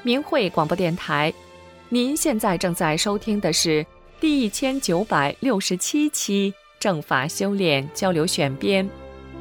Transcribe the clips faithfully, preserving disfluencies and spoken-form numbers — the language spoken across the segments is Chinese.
明慧广播电台。您现在正在收听的是第一千九百六十七期正法修炼交流选编。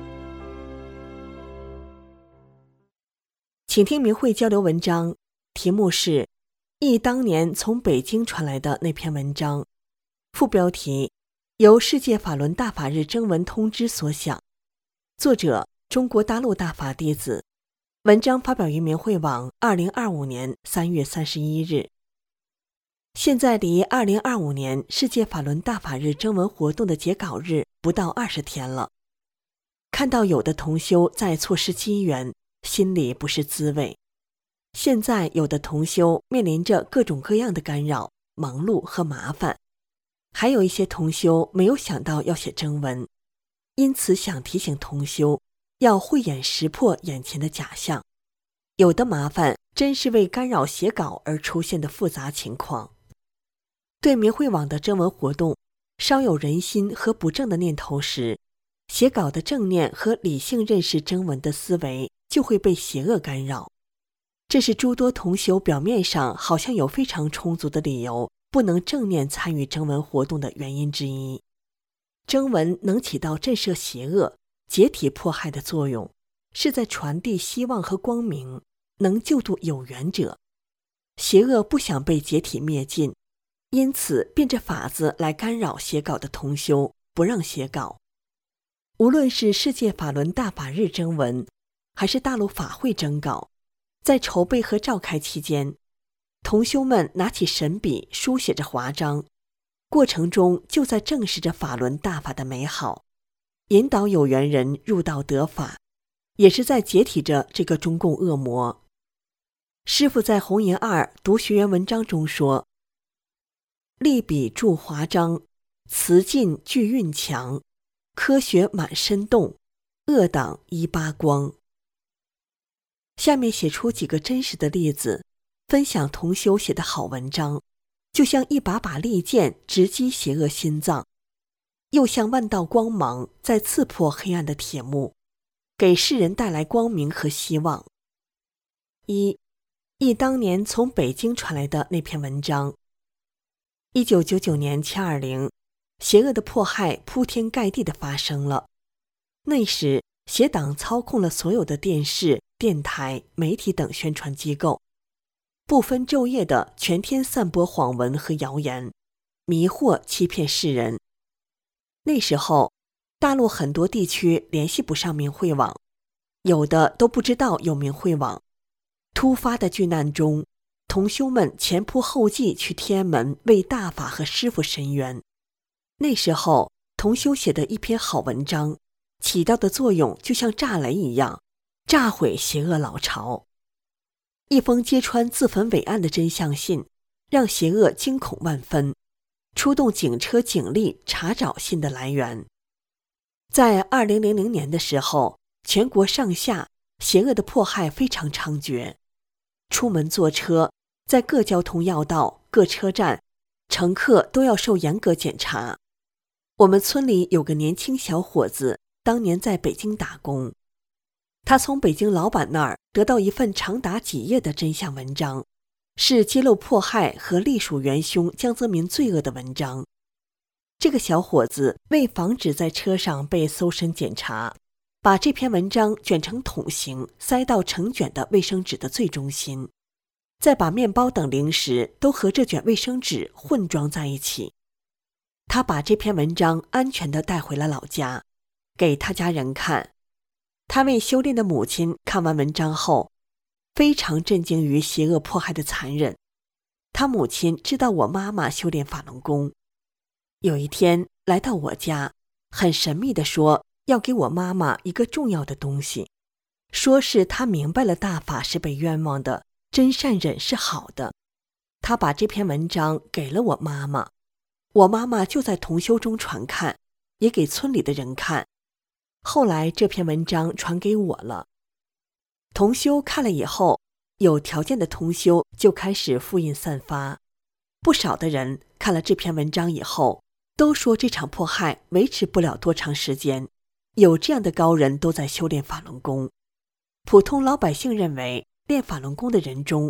请听明慧交流文章，题目是忆当年从北京传来的那篇文章，副标题由世界法轮大法日征文通知所想，作者中国大陆大法弟子，文章发表于明慧网二零二五年三月三十一日。现在离二零二五年世界法轮大法日征文活动的截稿日不到二十天了，看到有的同修在错失机缘，心里不是滋味。现在有的同修面临着各种各样的干扰、忙碌和麻烦，还有一些同修没有想到要写征文，因此想提醒同修要慧眼识破眼前的假象，有的麻烦真是为干扰写稿而出现的复杂情况。对明慧网的征文活动稍有人心和不正的念头时，写稿的正念和理性认识征文的思维就会被邪恶干扰。这是诸多同修表面上好像有非常充足的理由不能正面参与征文活动的原因之一。征文能起到震慑邪恶、解体迫害的作用，是在传递希望和光明，能救度有缘者。邪恶不想被解体灭尽，因此变着法子来干扰写稿的同修，不让写稿。无论是世界法轮大法日征文，还是大陆法会征稿，在筹备和召开期间，同修们拿起神笔书写着华章，过程中就在证实着法轮大法的美好，引导有缘人入道得法，也是在解体着这个中共恶魔。师父在红岩二读学员文章中说，立笔著华章，词尽具韵强，科学满身动，恶党一八光。下面写出几个真实的例子，分享同修写的好文章，就像一把把利剑直击邪恶心脏，又像万道光芒在刺破黑暗的铁幕，给世人带来光明和希望。一，忆当年从北京传来的那篇文章。一九九九年七二零，邪恶的迫害铺天盖地地发生了。那时邪党操控了所有的电视、电台、媒体等宣传机构，不分昼夜地全天散播谎文和谣言，迷惑欺骗世人。那时候大陆很多地区联系不上明慧网，有的都不知道有明慧网。突发的巨难中，同修们前仆后继去天安门为大法和师父伸冤。那时候同修写的一篇好文章，起到的作用就像炸雷一样，炸毁邪恶老巢。一封揭穿自焚伟案的真相信，让邪恶惊恐万分，出动警车警力查找信的来源。在二零零零年的时候，全国上下邪恶的迫害非常猖獗，出门坐车，在各交通要道、各车站，乘客都要受严格检查。我们村里有个年轻小伙子，当年在北京打工，他从北京老板那儿得到一份长达几页的真相文章，是揭露迫害和隶属元凶江泽民罪恶的文章。这个小伙子为防止在车上被搜身检查，把这篇文章卷成桶形，塞到成卷的卫生纸的最中心，再把面包等零食都和这卷卫生纸混装在一起。他把这篇文章安全地带回了老家，给他家人看。他为修炼的母亲看完文章后，非常震惊于邪恶迫害的残忍。他母亲知道我妈妈修炼法轮功，有一天来到我家，很神秘地说要给我妈妈一个重要的东西，说是他明白了大法是被冤枉的，真善忍是好的。他把这篇文章给了我妈妈，我妈妈就在同修中传看，也给村里的人看。后来这篇文章传给我了，同修看了以后，有条件的同修就开始复印散发。不少的人看了这篇文章以后，都说这场迫害维持不了多长时间，有这样的高人都在修炼法轮功。普通老百姓认为练法轮功的人中，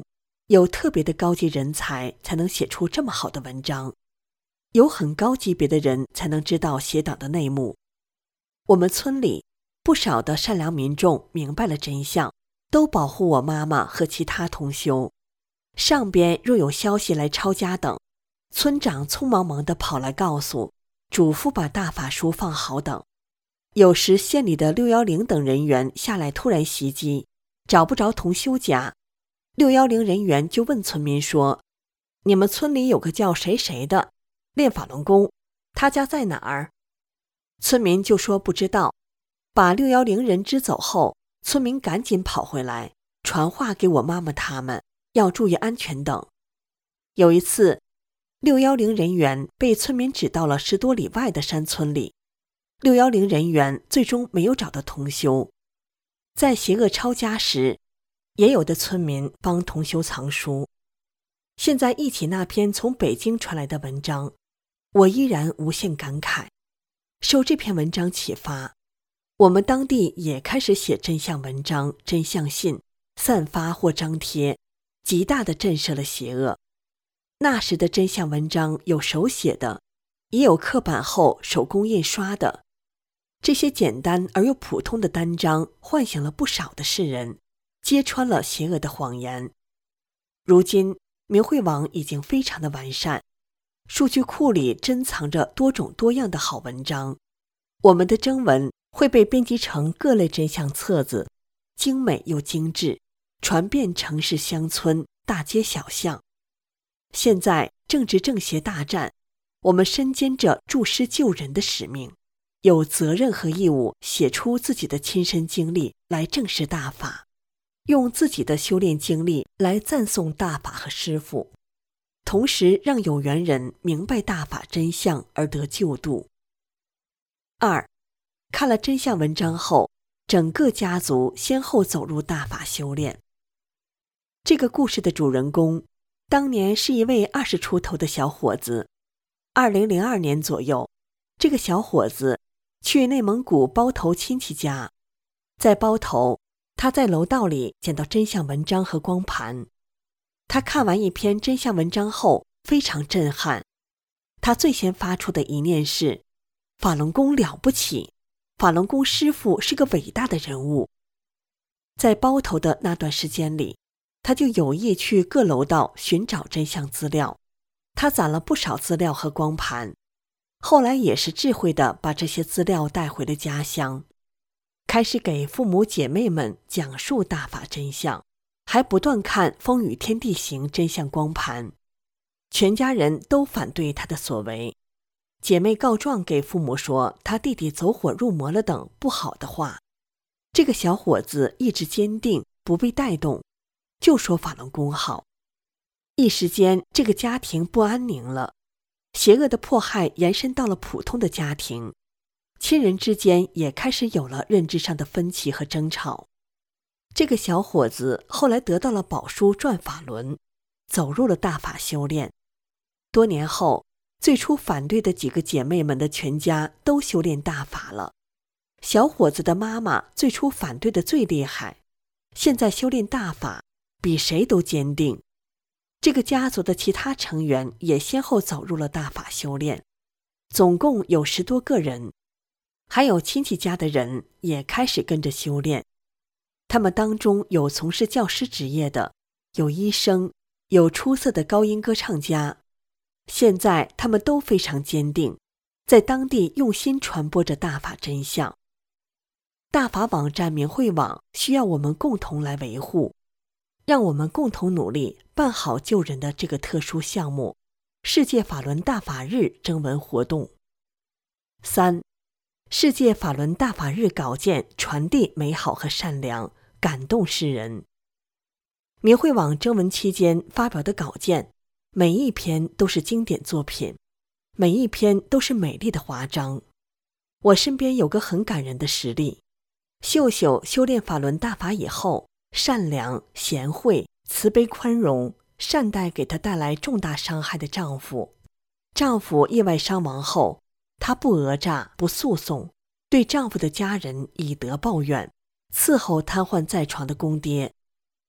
有特别的高级人才才能写出这么好的文章，有很高级别的人才能知道写党的内幕。我们村里不少的善良民众明白了真相，都保护我妈妈和其他同修。上边若有消息来抄家等，村长匆忙忙地跑来告诉，嘱咐把大法书放好等。有时县里的六一零等人员下来突然袭击，找不着同修家，六一零人员就问村民说，你们村里有个叫谁谁的练法轮功，他家在哪儿？村民就说不知道。把六一零人支走后，村民赶紧跑回来传话给我妈妈他们，要注意安全等。有一次六一零人员被村民指到了十多里外的山村里，六一零人员最终没有找到同修。在邪恶抄家时，也有的村民帮同修藏书。现在忆起那篇从北京传来的文章，我依然无限感慨。受这篇文章启发，我们当地也开始写真相文章、真相信，散发或张贴，极大地震慑了邪恶。那时的真相文章有手写的，也有刻版后手工印刷的。这些简单而又普通的单章唤醒了不少的世人，揭穿了邪恶的谎言。如今明慧网已经非常的完善，数据库里珍藏着多种多样的好文章，我们的征文会被编辑成各类真相册子，精美又精致，传遍城市乡村大街小巷。现在正值正邪大战，我们身兼着助师救人的使命，有责任和义务写出自己的亲身经历来证实大法，用自己的修炼经历来赞颂大法和师父，同时让有缘人明白大法真相而得救度。二，看了真相文章后，整个家族先后走入大法修炼。这个故事的主人公当年是一位二十出头的小伙子。二零零二年左右，这个小伙子去内蒙古包头亲戚家，在包头，他在楼道里捡到真相文章和光盘。他看完一篇真相文章后非常震撼，他最先发出的一念是，法轮功了不起，法轮功师父是个伟大的人物。在包头的那段时间里，他就有意去各楼道寻找真相资料，他攒了不少资料和光盘，后来也是智慧地把这些资料带回了家乡，开始给父母姐妹们讲述大法真相，还不断看《风雨天地行》真相光盘。全家人都反对他的所为，姐妹告状给父母说他弟弟走火入魔了等不好的话。这个小伙子意志坚定，不被带动，就说法轮功好。一时间这个家庭不安宁了，邪恶的迫害延伸到了普通的家庭，亲人之间也开始有了认知上的分歧和争吵。这个小伙子后来得到了宝书转法轮，走入了大法修炼。多年后，最初反对的几个姐妹们的全家都修炼大法了。小伙子的妈妈最初反对的最厉害，现在修炼大法比谁都坚定。这个家族的其他成员也先后走入了大法修炼，总共有十多个人，还有亲戚家的人也开始跟着修炼。他们当中有从事教师职业的，有医生，有出色的高音歌唱家。现在他们都非常坚定，在当地用心传播着大法真相。大法网站明慧网需要我们共同来维护，让我们共同努力办好救人的这个特殊项目——世界法轮大法日征文活动。三，世界法轮大法日稿件传递美好和善良，感动世人。明慧网征文期间发表的稿件，每一篇都是经典作品，每一篇都是美丽的华章。我身边有个很感人的实例，秀秀修炼法轮大法以后，善良、贤惠、慈悲宽容，善待给她带来重大伤害的丈夫。丈夫意外伤亡后，她不讹诈，不诉讼，对丈夫的家人以德报怨，伺候瘫痪在床的公爹。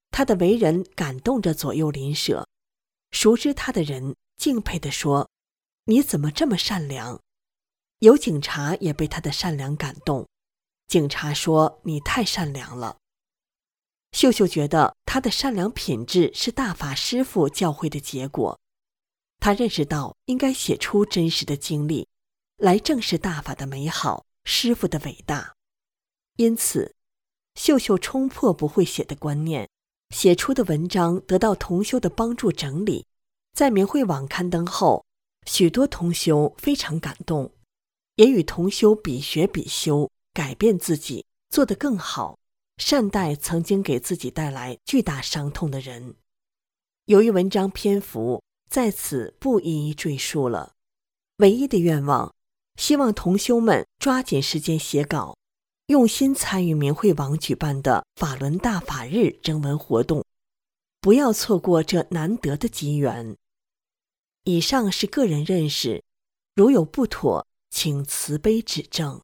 他的为人感动着左右邻舍，熟知他的人敬佩地说：“你怎么这么善良？”有警察也被他的善良感动，警察说：“你太善良了。”秀秀觉得他的善良品质是大法师父教诲的结果，他认识到应该写出真实的经历，来证实大法的美好，师父的伟大。因此，秀秀冲破不会写的观念，写出的文章得到同修的帮助整理，在明慧网刊登后，许多同修非常感动，也与同修比学比修，改变自己，做得更好，善待曾经给自己带来巨大伤痛的人。由于文章篇幅在此不一一赘述了，唯一的愿望，希望同修们抓紧时间写稿，用心参与明慧网举办的法轮大法日征文活动，不要错过这难得的机缘。以上是个人认识，如有不妥，请慈悲指正。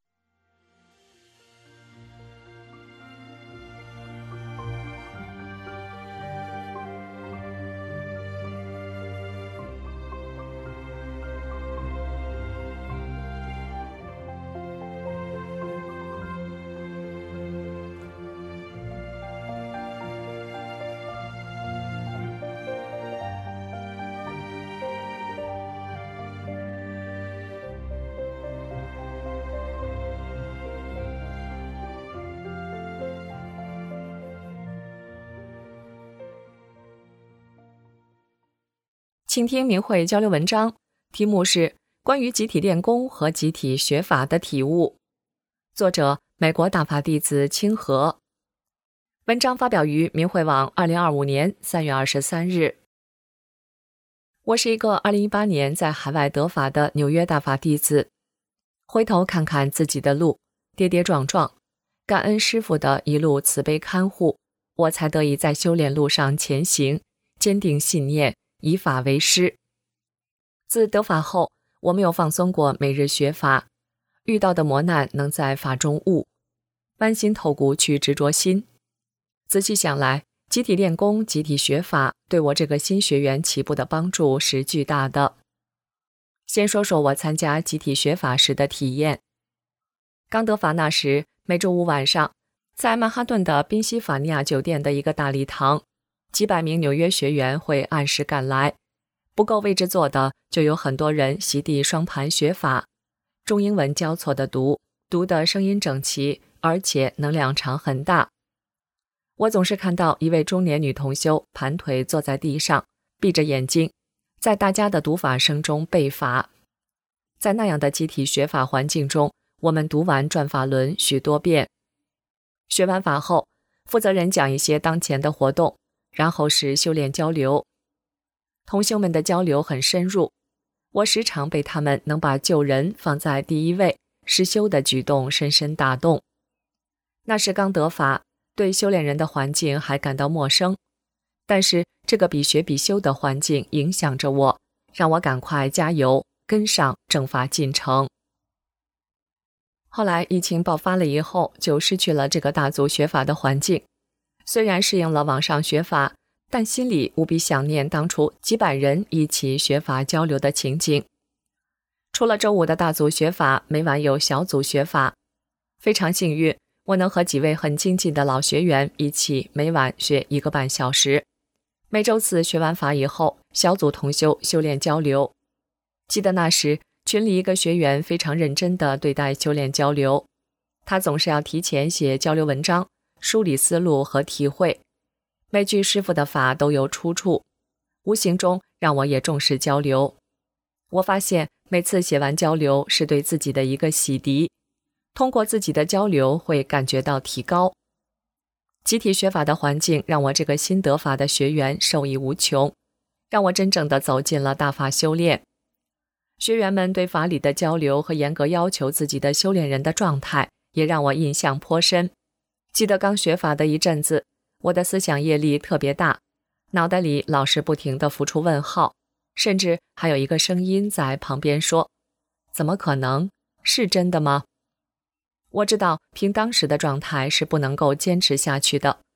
请听明慧交流文章，题目是关于集体练功和集体学法的体悟，作者美国大法弟子清和。文章发表于明慧网二零二五年三月二十三日。我是一个二零一八年在海外得法的纽约大法弟子，回头看看自己的路，跌跌撞撞，感恩师父的一路慈悲看护，我才得以在修炼路上前行，坚定信念，以法为师。自得法后，我没有放松过每日学法，遇到的磨难能在法中悟，剜心透骨去执着心。仔细想来，集体练功、集体学法对我这个新学员起步的帮助是巨大的。先说说我参加集体学法时的体验。刚得法那时，每周五晚上，在曼哈顿的宾夕法尼亚酒店的一个大礼堂，几百名纽约学员会按时赶来，不够位置坐的就有很多人席地双盘学法，中英文交错的读，读的声音整齐，而且能量场很大。我总是看到一位中年女同修盘腿坐在地上，闭着眼睛，在大家的读法声中背法。在那样的集体学法环境中，我们读完转法轮许多遍。学完法后，负责人讲一些当前的活动，然后是修炼交流。同修们的交流很深入，我时常被他们能把救人放在第一位、实修的举动深深打动。那是刚得法，对修炼人的环境还感到陌生，但是这个比学比修的环境影响着我，让我赶快加油，跟上正法进程。后来疫情爆发了以后，就失去了这个大族学法的环境。虽然适应了网上学法，但心里无比想念当初几百人一起学法交流的情景。除了周五的大组学法，每晚有小组学法。非常幸运，我能和几位很精进的老学员一起每晚学一个半小时。每周四学完法以后，小组同修修炼交流。记得那时群里一个学员非常认真地对待修炼交流，他总是要提前写交流文章，梳理思路和体会，每句师父的法都有出处，无形中让我也重视交流。我发现每次写完交流是对自己的一个洗涤，通过自己的交流会感觉到提高。集体学法的环境让我这个新得法的学员受益无穷，让我真正的走进了大法修炼。学员们对法理的交流和严格要求自己的修炼人的状态，也让我印象颇深。记得刚学法的一阵子，我的思想业力特别大，脑袋里老是不停地浮出问号，甚至还有一个声音在旁边说：“怎么可能？是真的吗？”我知道凭当时的状态是不能够坚持下去的，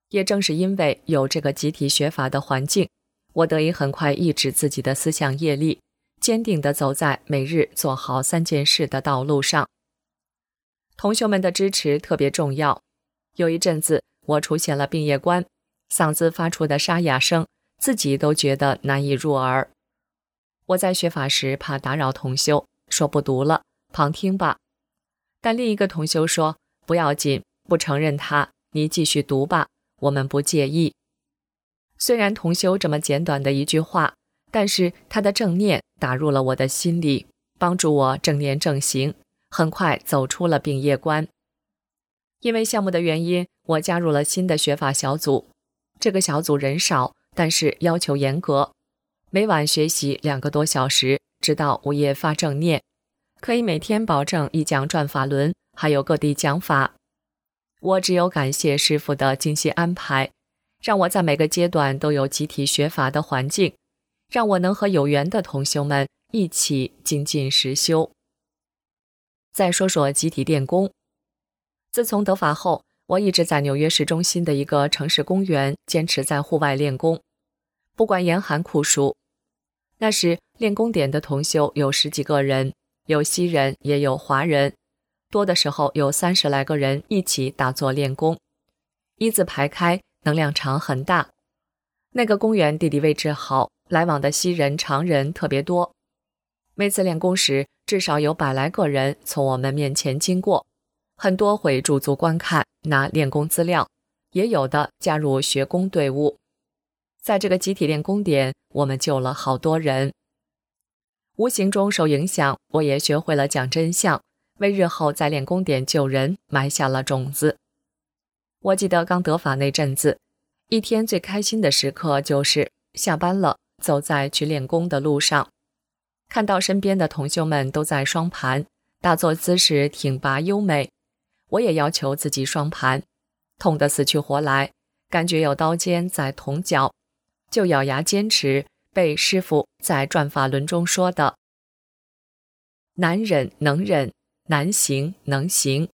也正是因为有这个集体学法的环境，我得以很快抑制自己的思想业力，坚定地走在每日做好三件事的道路上。同学们的支持特别重要。有一阵子，我出现了病叶关，嗓子发出的沙哑声，自己都觉得难以入耳。我在学法时怕打扰同修，说不读了，旁听吧。但另一个同修说，不要紧，不承认他，你继续读吧，我们不介意。虽然同修这么简短的一句话，但是他的正念打入了我的心里，帮助我正念正行，很快走出了病业关。因为项目的原因，我加入了新的学法小组。这个小组人少，但是要求严格，每晚学习两个多小时，直到午夜发正念，可以每天保证一讲转法轮，还有各地讲法。我只有感谢师父的精心安排，让我在每个阶段都有集体学法的环境，让我能和有缘的同修们一起精进实修。再说说集体练功。自从得法后，我一直在纽约市中心的一个城市公园坚持在户外练功，不管严寒酷暑。那时练功点的同修有十几个人，有西人也有华人，多的时候有三十来个人一起打坐练功，一字排开，能量场很大。那个公园地理位置好，来往的西人常人特别多。每次练功时，至少有百来个人从我们面前经过，很多会驻足观看，拿练功资料，也有的加入学功队伍。在这个集体练功点，我们救了好多人。无形中受影响，我也学会了讲真相，为日后在练功点救人埋下了种子。我记得刚得法那阵子，一天最开心的时刻就是下班了，走在去练功的路上，看到身边的同修们都在双盘，打坐姿势挺拔优美，我也要求自己双盘，痛得死去活来，感觉有刀尖在捅脚，就咬牙坚持被师父在转法轮中说的难忍能忍，难行能行。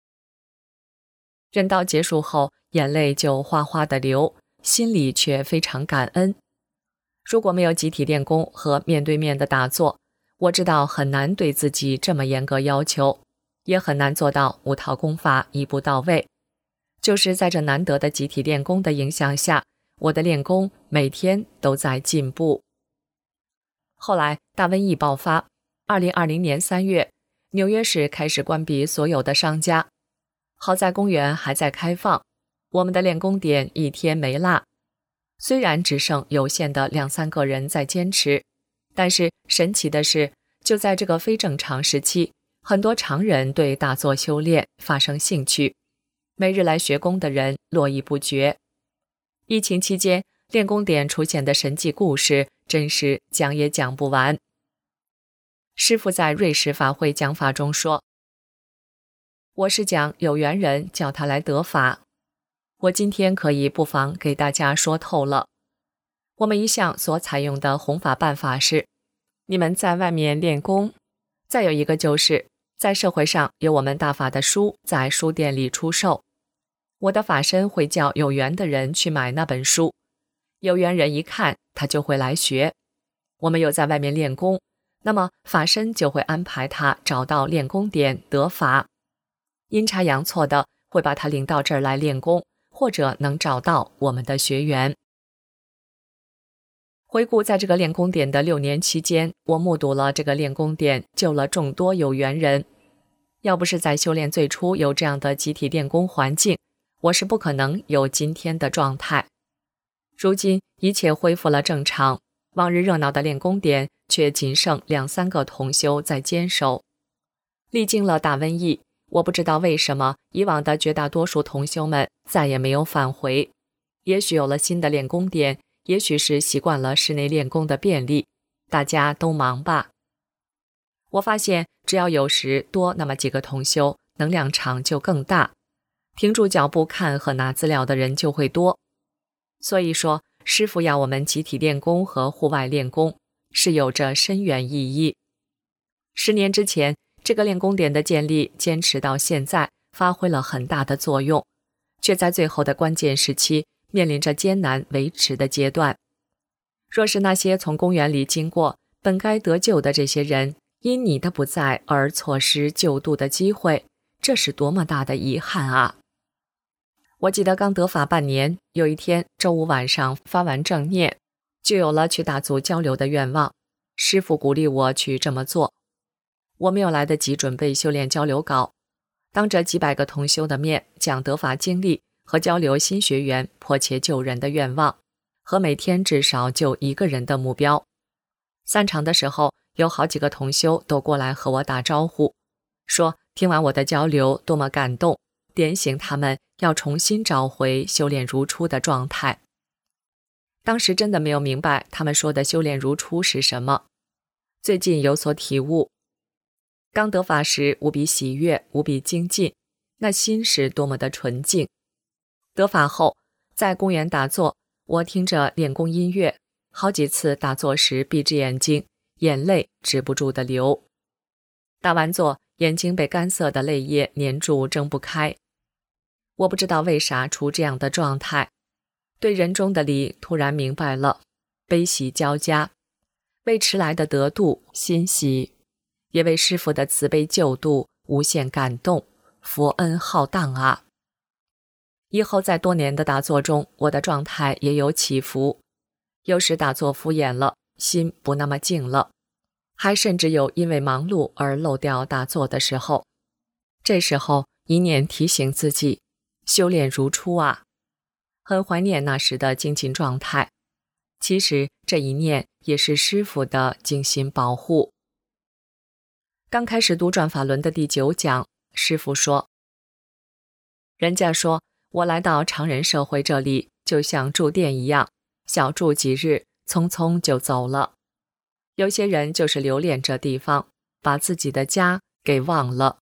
忍到结束后，眼泪就哗哗地流，心里却非常感恩。如果没有集体练功和面对面的打坐，我知道很难对自己这么严格要求，也很难做到五套功法一步到位。就是在这难得的集体练功的影响下，我的练功每天都在进步。后来大瘟疫爆发，二零二零年三月，纽约市开始关闭所有的商家。好在公园还在开放，我们的练功点一天没落。虽然只剩有限的两三个人在坚持，但是神奇的是，就在这个非正常时期，很多常人对打坐修炼发生兴趣，每日来学功的人络绎不绝。疫情期间，练功点出现的神迹故事真是讲也讲不完。师父在瑞士法会讲法中说，我是讲有缘人叫他来得法，我今天可以不妨给大家说透了。我们一向所采用的弘法办法是，你们在外面练功，再有一个就是在社会上有我们大法的书在书店里出售，我的法身会叫有缘的人去买那本书，有缘人一看他就会来学。我们有在外面练功，那么法身就会安排他找到练功点得法，阴差阳错的会把他领到这儿来练功，或者能找到我们的学员。回顾在这个练功点的六年期间，我目睹了这个练功点救了众多有缘人。要不是在修炼最初有这样的集体练功环境，我是不可能有今天的状态。如今一切恢复了正常，往日热闹的练功点却仅剩两三个同修在坚守。历经了大瘟疫，我不知道为什么以往的绝大多数同修们再也没有返回，也许有了新的练功点，也许是习惯了室内练功的便利，大家都忙吧。我发现只要有时多那么几个同修，能量场就更大，停住脚步看和拿资料的人就会多。所以说，师父要我们集体练功和户外练功是有着深远意义。十年之前，这个练功点的建立坚持到现在，发挥了很大的作用， 却在最后的关键时期面临着艰难维持的阶段。若是那些从公园里经过本该得救的这些人，因你的不在而错失救度的机会，这是多么大的遗憾啊！我记得刚得法半年，有一天周五晚上发完正念，就有了去大组交流的愿望。师父鼓励我去这么做。我没有来得及准备修炼交流稿，当着几百个同修的面讲得法经历和交流新学员迫切救人的愿望，和每天至少救一个人的目标。散场的时候，有好几个同修都过来和我打招呼，说听完我的交流多么感动，点醒他们要重新找回修炼如初的状态。当时真的没有明白他们说的修炼如初是什么，最近有所体悟。刚得法时无比喜悦，无比精进，那心是多么的纯净。得法后，在公园打坐，我听着练功音乐，好几次打坐时闭着眼睛，眼泪止不住的流。打完坐，眼睛被干涩的泪液粘住，睁不开。我不知道为啥出这样的状态，对人中的理突然明白了，悲喜交加，为迟来的得度欣喜，也为师父的慈悲救度无限感动，佛恩浩荡啊！以后在多年的打坐中，我的状态也有起伏，有时打坐敷衍了，心不那么静了，还甚至有因为忙碌而漏掉打坐的时候。这时候一念提醒自己，修炼如初啊，很怀念那时的精进状态。其实这一念也是师父的精心保护。刚开始读转法轮的第九讲，师父说，人家说我来到常人社会这里就像住店一样，小住几日，匆匆就走了。有些人就是留恋这地方，把自己的家给忘了。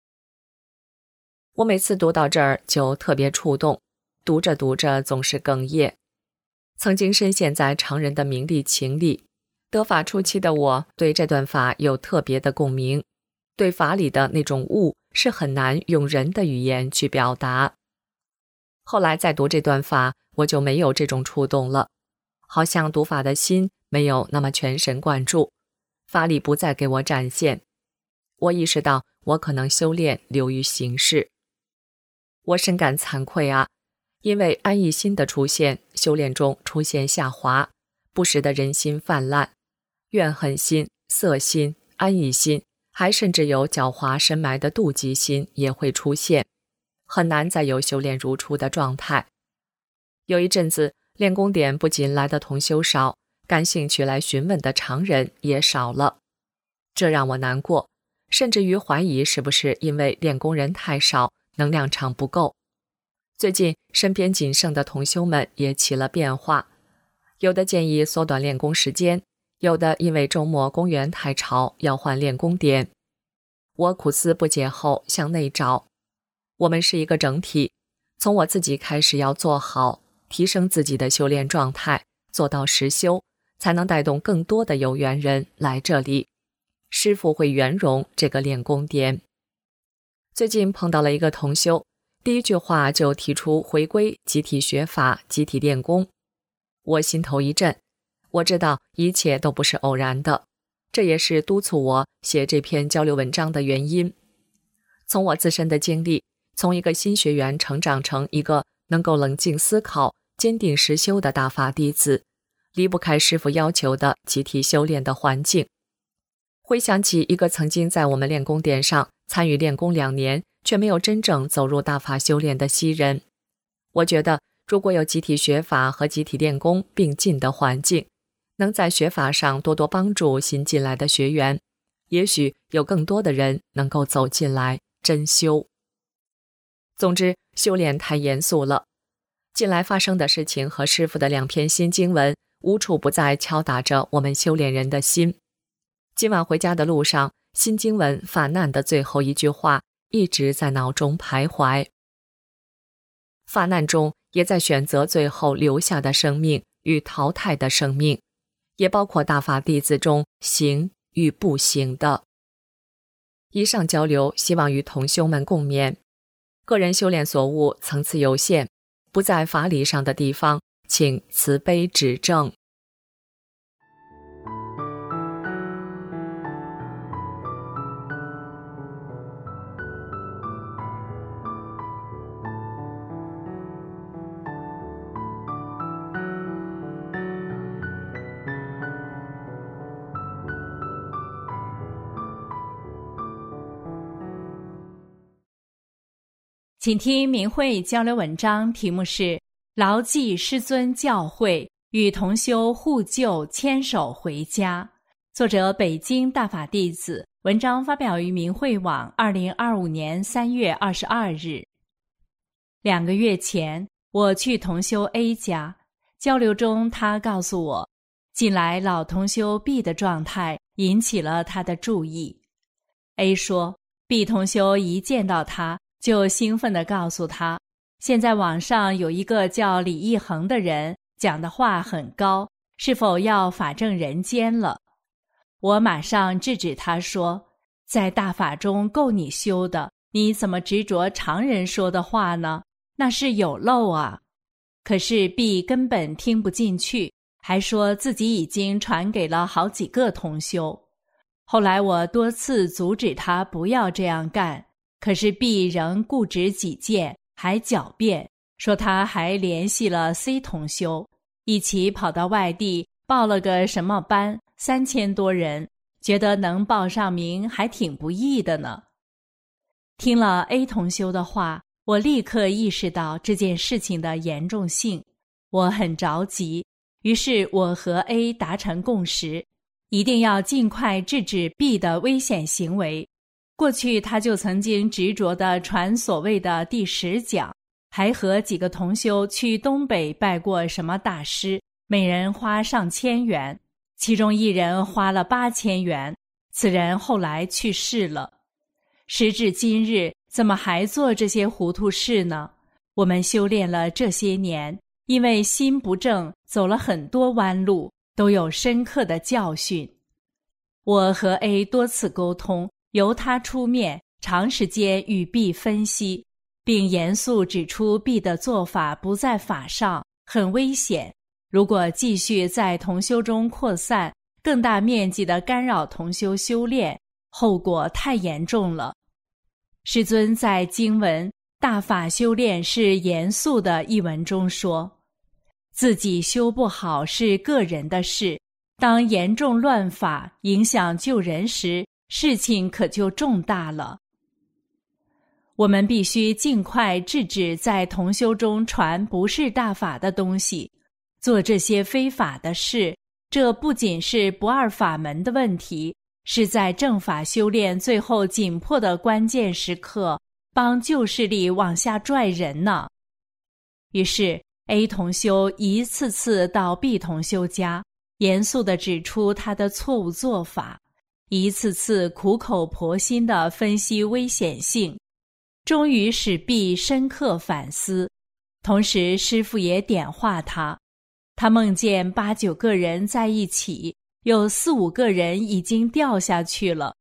我每次读到这儿就特别触动，读着读着总是哽咽。曾经深陷在常人的名利情里，得法初期的我对这段法有特别的共鸣，对法里的那种悟是很难用人的语言去表达。后来再读这段法，我就没有这种触动了，好像读法的心没有那么全神贯注，法力不再给我展现。我意识到我可能修炼流于形式。我深感惭愧啊，因为安逸心的出现，修炼中出现下滑，不时的人心泛滥，怨恨心、色心、安逸心，还甚至有狡猾深埋的妒忌心也会出现，很难再有修炼如初的状态。有一阵子练功点不仅来的同修少，感兴趣来询问的常人也少了，这让我难过，甚至于怀疑是不是因为练功人太少，能量场不够。最近身边仅剩的同修们也起了变化，有的建议缩短练功时间，有的因为周末公园太吵要换练功点。我苦思不解后向内找，我们是一个整体，从我自己开始要做好，提升自己的修炼状态，做到实修，才能带动更多的有缘人来这里，师父会圆融这个练功点。最近碰到了一个同修，第一句话就提出回归集体学法、集体练功。我心头一震，我知道一切都不是偶然的，这也是督促我写这篇交流文章的原因。从我自身的经历，从一个新学员成长成一个能够冷静思考、坚定实修的大法弟子，离不开师父要求的集体修炼的环境。回想起一个曾经在我们练功点上参与练功两年，却没有真正走入大法修炼的西人，我觉得如果有集体学法和集体练功并进的环境，能在学法上多多帮助新进来的学员，也许有更多的人能够走进来真修。总之，修炼太严肃了。近来发生的事情和师父的两篇新经文，无处不在敲打着我们修炼人的心。今晚回家的路上，新经文法难的最后一句话一直在脑中徘徊。法难中也在选择最后留下的生命与淘汰的生命，也包括大法弟子中行与不行的。以上交流希望与同修们共勉。 个人修炼所悟层次有限，不在法理上的地方，请慈悲指正。 请听明慧交流文章，题目是牢记师尊教诲，与同修互救，牵手回家。作者北京大法弟子，文章发表于明慧网二零二五年三月二十二日。两个月前，我去同修 A 家，交流中他告诉我，近来老同修 B 的状态引起了他的注意。A 说 B 同修一见到他就兴奋地告诉他，现在网上有一个叫李义恒的人，讲的话很高，是否要法正人间了？我马上制止他说，在大法中够你修的，你怎么执着常人说的话呢？那是有漏啊。可是 B 根本听不进去，还说自己已经传给了好几个同修。后来我多次阻止他不要这样干，可是 B 仍固执己见，还狡辩，说他还联系了 C 同修，一起跑到外地报了个什么班，三千多人，觉得能报上名还挺不易的呢。听了 A 同修的话，我立刻意识到这件事情的严重性，我很着急，于是我和 A 达成共识，一定要尽快制止 B 的危险行为。过去他就曾经执着地传所谓的第十讲，还和几个同修去东北拜过什么大师，每人花上千元，其中一人花了八千元，此人后来去世了。时至今日，怎么还做这些糊涂事呢？我们修炼了这些年，因为心不正，走了很多弯路，都有深刻的教训。我和 A 多次沟通，由他出面，长时间与 B 分析，并严肃指出 B 的做法不在法上，很危险。如果继续在同修中扩散，更大面积地干扰同修修炼，后果太严重了。师尊在经文《大法修炼是严肃的》一文中说，自己修不好是个人的事，当严重乱法影响救人时，事情可就重大了。我们必须尽快制止在同修中传不是大法的东西，做这些非法的事，这不仅是不二法门的问题，是在正法修炼最后紧迫的关键时刻，帮旧势力往下拽人呢。于是 A 同修一次次到 B 同修家，严肃地指出他的错误做法，一次次苦口婆心地分析危险性，终于使 B 深刻反思。同时师父也点化他，他梦见八九个人在一起，有四五个人已经掉下去了。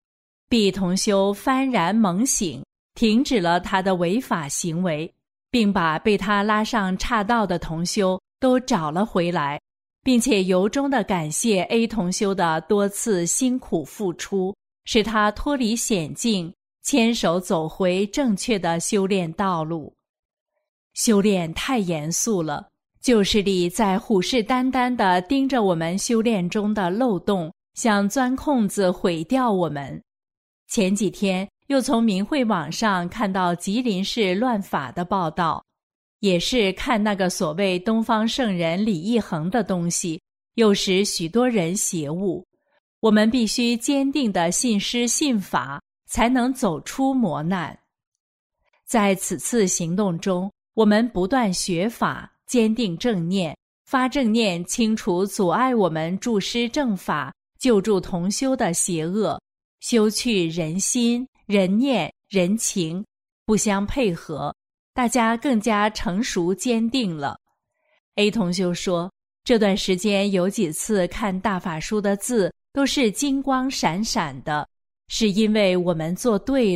B 同修幡然猛醒，停止了他的违法行为，并把被他拉上岔道的同修都找了回来，并且由衷地感谢 A 同修的多次辛苦付出，使他脱离险境，牵手走回正确的修炼道路。修炼太严肃了，旧势力在虎视眈眈地盯着我们修炼中的漏洞，想钻空子毁掉我们。前几天又从明慧网上看到吉林市乱法的报道，也是看那个所谓东方圣人李义恒的东西，诱使许多人邪误。我们必须坚定地信师信法，才能走出磨难。在此次行动中，我们不断学法，坚定正念，发正念，清除阻碍我们助师正法、救助同修的邪恶，修去人心、人念、人情，不相配合，大家更加成熟坚定了。 A 同修说，这段时间有几次看大法书的字都是金光闪闪的，是因为我们做对了，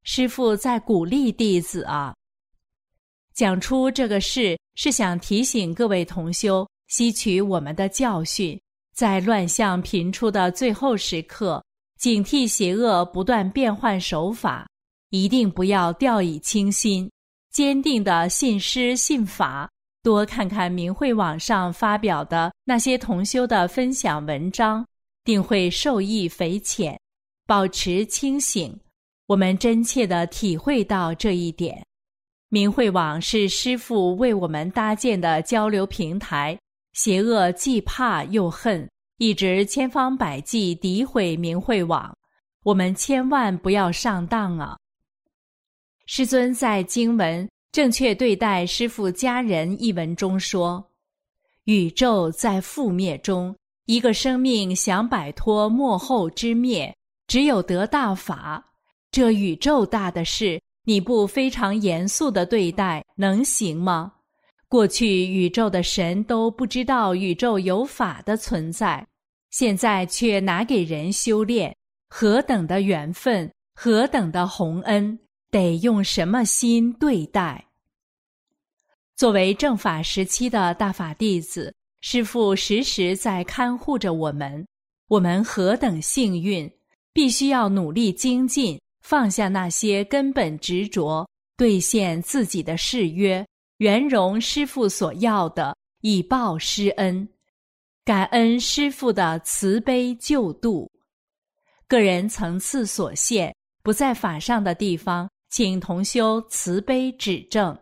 师父在鼓励弟子啊。讲出这个事是想提醒各位同修吸取我们的教训，在乱象频出的最后时刻，警惕邪恶不断变换手法，一定不要掉以轻心，坚定地信师信法，多看看明慧网上发表的那些同修的分享文章，定会受益匪浅。保持清醒，我们真切地体会到这一点。明慧网是师父为我们搭建的交流平台，邪恶既怕又恨，一直千方百计诋毁明慧网，我们千万不要上当啊！师尊在经文正确对待师父家人一文中说，宇宙在覆灭中，一个生命想摆脱末后之灭，只有得大法。这宇宙大的事，你不非常严肃地对待，能行吗？过去宇宙的神都不知道宇宙有法的存在，现在却拿给人修炼，何等的缘分，何等的洪恩，得用什么心对待？作为正法时期的大法弟子，师父时时在看护着我们，我们何等幸运，必须要努力精进，放下那些根本执着，兑现自己的誓约，圆融师父所要的，以报师恩，感恩师父的慈悲救度。个人层次所限，不在法上的地方，请同修慈悲指正。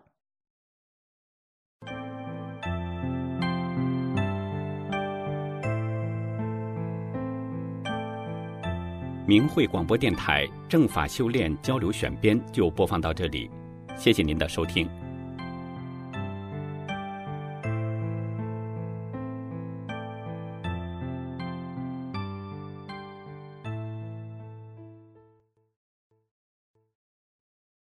明慧广播电台正法修炼交流选编就播放到这里，谢谢您的收听。